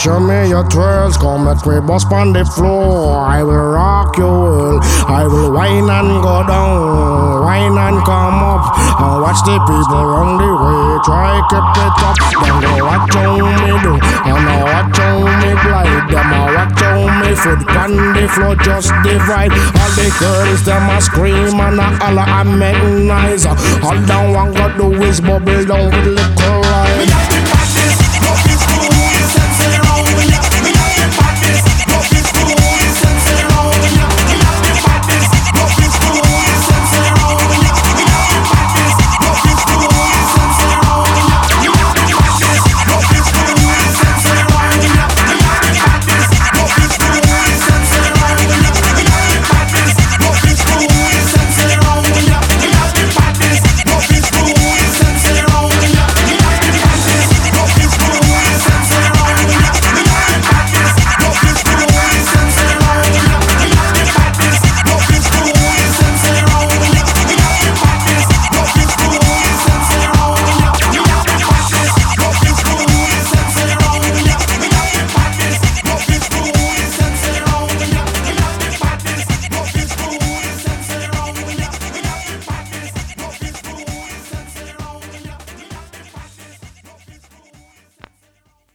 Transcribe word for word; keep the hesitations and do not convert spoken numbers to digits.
show me your twirls, come let me bust on the floor. I will rock your world, I will whine and go down, whine and come up, and watch the people run the way, try keep it up. Then go watch how me do, and I watch how me glide. Them I watch how me foot on the floor, just divide. All the girls them a scream and a holler and make noise. All down one got do is bubble down with little rise. We have to practice, love is cool, sexy round. We have